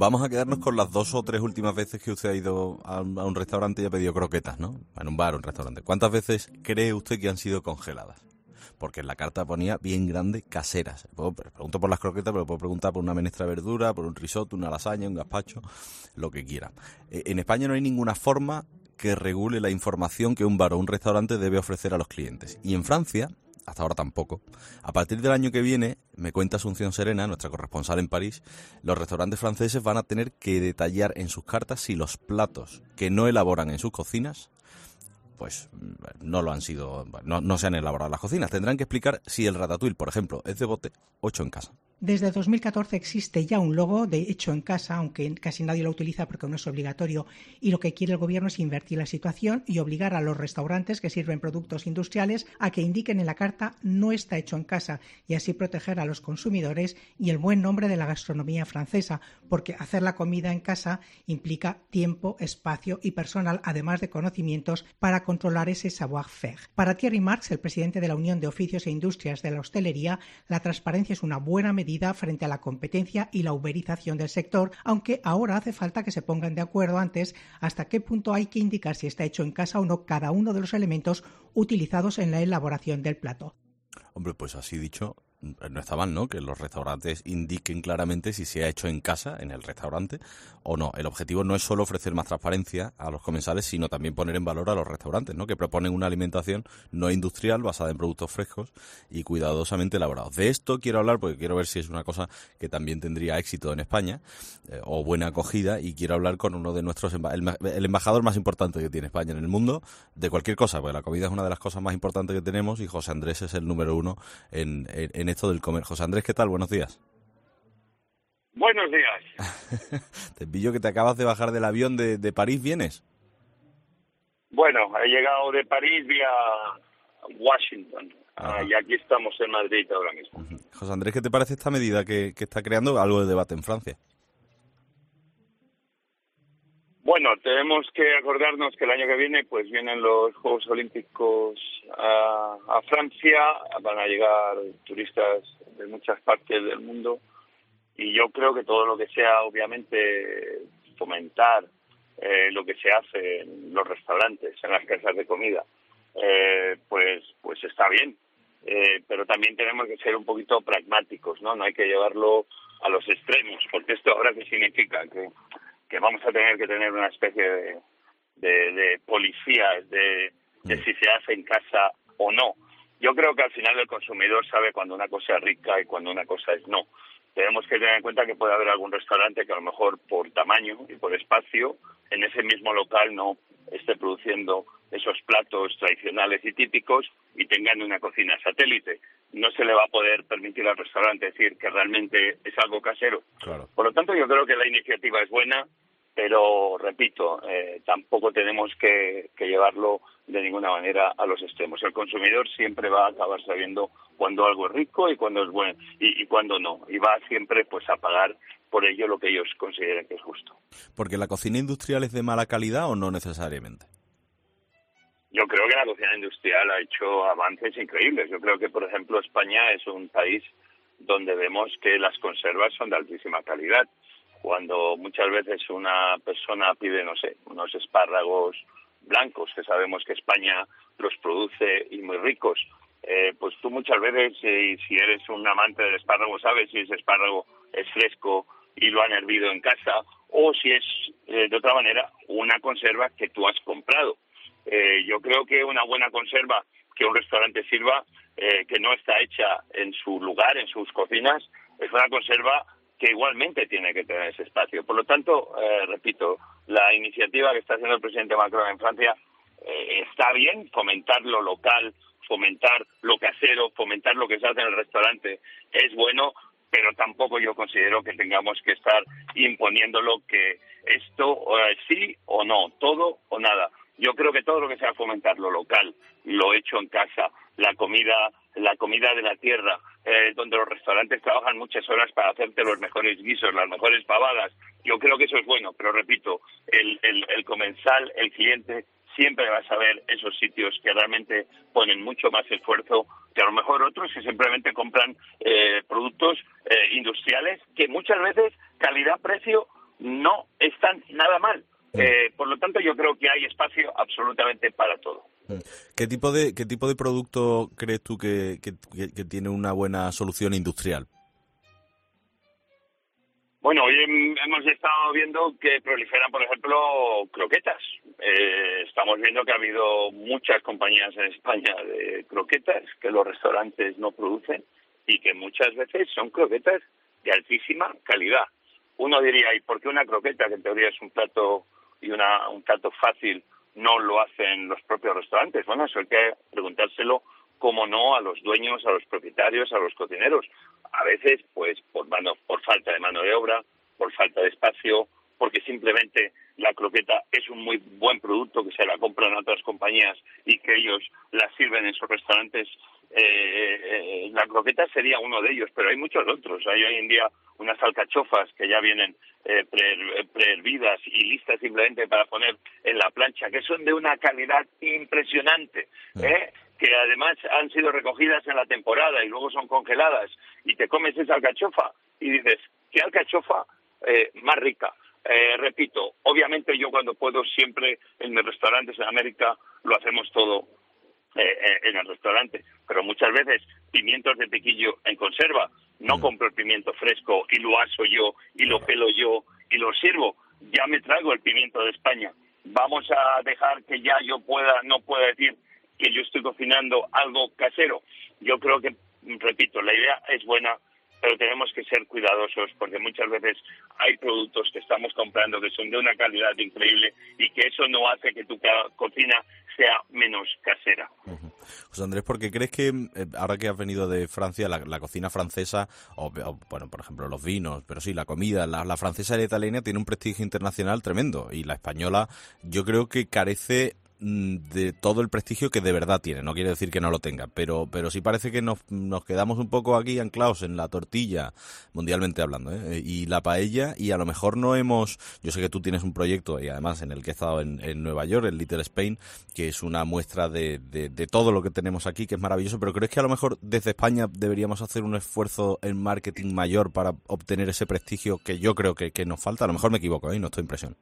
Vamos a quedarnos con las 2 o 3 últimas veces que usted ha ido a un restaurante y ha pedido croquetas, ¿no? En un bar o un restaurante. ¿Cuántas veces cree usted que han sido congeladas? Porque en la carta ponía bien grande caseras. Pregunto por las croquetas, pero puedo preguntar por una menestra de verdura, por un risotto, una lasaña, un gazpacho, lo que quiera. En España no hay ninguna forma que regule la información que un bar o un restaurante debe ofrecer a los clientes. Y en Francia, hasta ahora tampoco. A partir del año que viene, me cuenta Asunción Serena, nuestra corresponsal en París, los restaurantes franceses van a tener que detallar en sus cartas si los platos que no elaboran en sus cocinas, pues no lo han sido, no se han elaborado en las cocinas. Tendrán que explicar si el ratatouille, por ejemplo, es de bote o hecho en casa. Desde 2014 existe ya un logo de hecho en casa, aunque casi nadie lo utiliza porque no es obligatorio, y lo que quiere el gobierno es invertir la situación y obligar a los restaurantes que sirven productos industriales a que indiquen en la carta no está hecho en casa, y así proteger a los consumidores y el buen nombre de la gastronomía francesa, porque hacer la comida en casa implica tiempo, espacio y personal, además de conocimientos para controlar ese savoir-faire. Para Thierry Marx, el presidente de la Unión de Oficios e Industrias de la Hostelería, la transparencia es una buena medida frente a la competencia y la uberización del sector, aunque ahora hace falta que se pongan de acuerdo antes hasta qué punto hay que indicar si está hecho en casa o no cada uno de los elementos utilizados en la elaboración del plato. Hombre, pues así dicho, no está mal, ¿no? Que los restaurantes indiquen claramente si se ha hecho en casa, en el restaurante, o no. El objetivo no es solo ofrecer más transparencia a los comensales, sino también poner en valor a los restaurantes, ¿no? Que proponen una alimentación no industrial, basada en productos frescos y cuidadosamente elaborados. De esto quiero hablar porque quiero ver si es una cosa que también tendría éxito en España, o buena acogida, y quiero hablar con uno de nuestros, el embajador más importante que tiene España en el mundo, de cualquier cosa, porque la comida es una de las cosas más importantes que tenemos, y José Andrés es el número 1 en esto del comer. José Andrés, ¿qué tal? Buenos días. Buenos días. Te pillo que te acabas de bajar del avión de París, ¿vienes? Bueno, he llegado de París vía Washington. Y aquí estamos en Madrid ahora mismo. José Andrés, ¿qué te parece esta medida que está creando algo de debate en Francia? Bueno, tenemos que acordarnos que el año que viene pues vienen los Juegos Olímpicos a Francia. Van a llegar turistas de muchas partes del mundo, y yo creo que todo lo que sea, obviamente, fomentar lo que se hace en los restaurantes, en las casas de comida, pues está bien. Pero también tenemos que ser un poquito pragmáticos, ¿no? No hay que llevarlo a los extremos, porque esto ahora qué significa que vamos a tener que tener una especie de policías de si se hace en casa o no. Yo creo que al final el consumidor sabe cuando una cosa es rica y cuando una cosa es no. Tenemos que tener en cuenta que puede haber algún restaurante que a lo mejor por tamaño y por espacio en ese mismo local no esté produciendo esos platos tradicionales y típicos y tengan una cocina satélite. No se le va a poder permitir al restaurante decir que realmente es algo casero. Claro. Por lo tanto, yo creo que la iniciativa es buena, pero, repito, tampoco tenemos que llevarlo de ninguna manera a los extremos. El consumidor siempre va a acabar sabiendo cuando algo es rico y cuando es bueno y cuando no. Y va siempre pues a pagar por ello lo que ellos consideren que es justo. ¿Porque la cocina industrial es de mala calidad o no necesariamente? Yo creo que la cocina industrial ha hecho avances increíbles. Yo creo que, por ejemplo, España es un país donde vemos que las conservas son de altísima calidad. Cuando muchas veces una persona pide, no sé, unos espárragos blancos, que sabemos que España los produce y muy ricos, pues tú muchas veces, si eres un amante del espárrago, sabes si ese espárrago es fresco y lo han hervido en casa, o si es, de otra manera, una conserva que tú has comprado. Yo creo que una buena conserva que un restaurante sirva, que no está hecha en su lugar, en sus cocinas, es una conserva que igualmente tiene que tener ese espacio. Por lo tanto, repito, la iniciativa que está haciendo el presidente Macron en Francia está bien, fomentar lo local, fomentar lo casero, fomentar lo que se hace en el restaurante es bueno, pero tampoco yo considero que tengamos que estar imponiéndolo que esto sí o no, todo o nada. Yo creo que todo lo que sea fomentar lo local, lo hecho en casa, la comida de la tierra, donde los restaurantes trabajan muchas horas para hacerte los mejores guisos, las mejores pavadas, yo creo que eso es bueno, pero repito, el comensal, el cliente, siempre va a saber esos sitios que realmente ponen mucho más esfuerzo que a lo mejor otros que simplemente compran productos industriales que muchas veces calidad-precio no están nada mal. Por lo tanto, yo creo que hay espacio absolutamente para todo. ¿Qué tipo de producto crees tú que tiene una buena solución industrial? Bueno, hoy hemos estado viendo que proliferan, por ejemplo, croquetas. Estamos viendo que ha habido muchas compañías en España de croquetas que los restaurantes no producen y que muchas veces son croquetas de altísima calidad. Uno diría, ¿y por qué una croqueta, que en teoría es un plato y un plato fácil, no lo hacen los propios restaurantes? Bueno, eso hay que preguntárselo, cómo no, a los dueños, a los propietarios, a los cocineros. A veces, pues, por falta de mano de obra, por falta de espacio, porque simplemente la croqueta es un muy buen producto que se la compran a otras compañías y que ellos la sirven en sus restaurantes. La croqueta sería uno de ellos, pero hay muchos otros. Hay hoy en día unas alcachofas que ya vienen prehervidas y listas simplemente para poner en la plancha, que son de una calidad impresionante, que además han sido recogidas en la temporada y luego son congeladas, y te comes esa alcachofa y dices, ¿qué alcachofa más rica? Repito, obviamente yo cuando puedo siempre en mis restaurantes en América lo hacemos todo en el restaurante, pero muchas veces pimientos de piquillo en conserva. No compro el pimiento fresco y lo aso yo y lo pelo yo y lo sirvo. Ya me traigo el pimiento de España. Vamos a dejar que ya yo no pueda decir que yo estoy cocinando algo casero. Yo creo que, repito, la idea es buena, pero tenemos que ser cuidadosos porque muchas veces hay productos que estamos comprando que son de una calidad increíble y que eso no hace que tu cocina sea menos casera. José Andrés, ¿por qué crees que ahora que has venido de Francia, la cocina francesa, bueno, por ejemplo, los vinos, pero sí, la comida, la francesa y la italiana tiene un prestigio internacional tremendo, y la española yo creo que carece de todo el prestigio que de verdad tiene? No quiere decir que no lo tenga, pero sí parece que nos quedamos un poco aquí anclados en la tortilla, mundialmente hablando, y la paella, y a lo mejor no hemos... Yo sé que tú tienes un proyecto, y además en el que he estado en Nueva York, el Little Spain, que es una muestra de todo lo que tenemos aquí, que es maravilloso, pero ¿crees que a lo mejor desde España deberíamos hacer un esfuerzo en marketing mayor para obtener ese prestigio que yo creo que nos falta? A lo mejor me equivoco, no estoy en presión.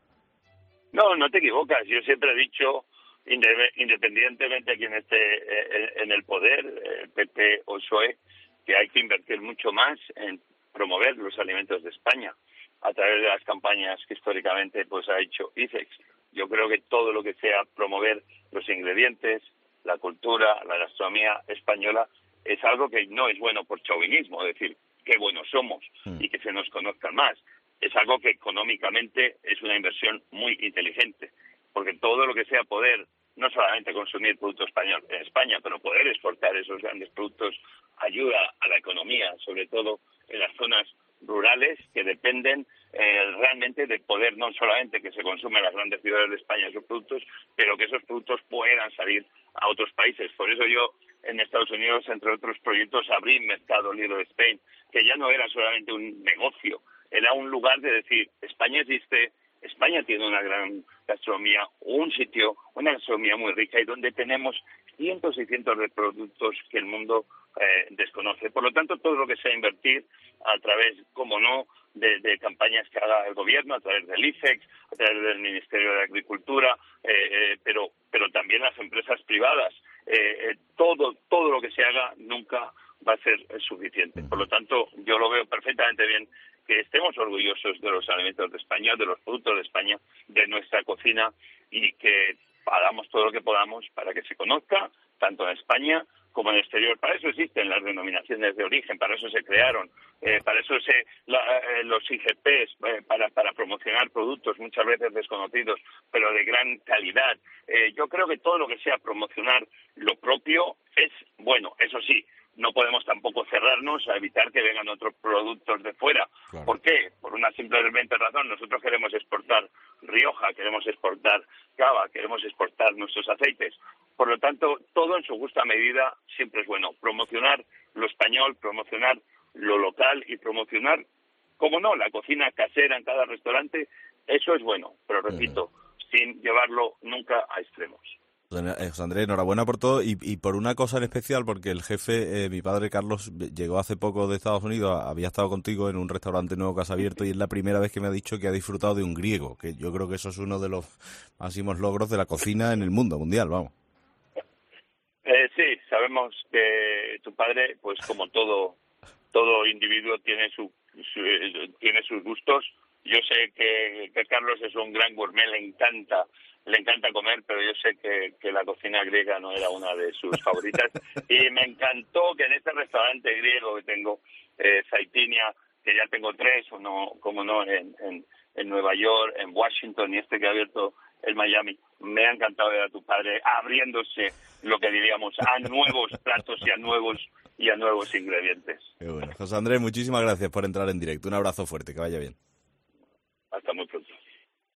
No te equivocas. Yo siempre he dicho, independientemente de quién esté en el poder, PP o PSOE, que hay que invertir mucho más en promover los alimentos de España a través de las campañas que históricamente pues ha hecho ICEX. Yo creo que todo lo que sea promover los ingredientes, la cultura, la gastronomía española, es algo que no es bueno por chauvinismo, es decir, qué buenos somos y que se nos conozcan más. Es algo que económicamente es una inversión muy inteligente, porque todo lo que sea poder, no solamente consumir producto español en España, pero poder exportar esos grandes productos, ayuda a la economía, sobre todo en las zonas rurales que dependen realmente de poder, no solamente que se consume en las grandes ciudades de España esos productos, pero que esos productos puedan salir a otros países. Por eso yo en Estados Unidos, entre otros proyectos, abrí Mercado Little Spain, que ya no era solamente un negocio, era un lugar de decir, España existe, España tiene una gran gastronomía, una gastronomía muy rica y donde tenemos cientos y cientos de productos que el mundo desconoce. Por lo tanto, todo lo que sea invertir a través, como no, de campañas que haga el gobierno, a través del ICEX, a través del Ministerio de Agricultura, pero también las empresas privadas, todo lo que se haga nunca va a ser suficiente. Por lo tanto, yo lo veo perfectamente bien que estemos orgullosos de los alimentos de España, de los productos de España, de nuestra cocina, y que hagamos todo lo que podamos para que se conozca, tanto en España como en el exterior. Para eso existen las denominaciones de origen, para eso se crearon, para eso los IGPs, para promocionar productos muchas veces desconocidos, pero de gran calidad. Yo creo que todo lo que sea promocionar lo propio es bueno. Eso sí, no podemos tampoco cerrarnos a evitar que vengan otros productos de fuera. Claro. ¿Por qué? Por una simplemente razón. Nosotros queremos exportar Rioja, queremos exportar cava, queremos exportar nuestros aceites. Por lo tanto, todo en su justa medida siempre es bueno. Promocionar lo español, promocionar lo local y promocionar, como no, la cocina casera en cada restaurante, eso es bueno. Pero repito, sin llevarlo nunca a extremos. José Andrés, enhorabuena por todo y por una cosa en especial, porque el jefe, mi padre Carlos, llegó hace poco de Estados Unidos, había estado contigo en un restaurante nuevo que has abierto y es la primera vez que me ha dicho que ha disfrutado de un griego, que yo creo que eso es uno de los máximos logros de la cocina en el mundo mundial, vamos. Sí, sabemos que tu padre, pues como todo individuo tiene tiene sus gustos. Yo sé que Carlos es un gran gourmet, le encanta comer, pero yo sé que la cocina griega no era una de sus favoritas. Y me encantó que en este restaurante griego que tengo, Zaitinia, que ya tengo 3, en Nueva York, en Washington y este que ha abierto en Miami, me ha encantado ver a tu padre abriéndose, lo que diríamos, a nuevos platos y a nuevos ingredientes. Qué bueno. José Andrés, muchísimas gracias por entrar en directo. Un abrazo fuerte, que vaya bien.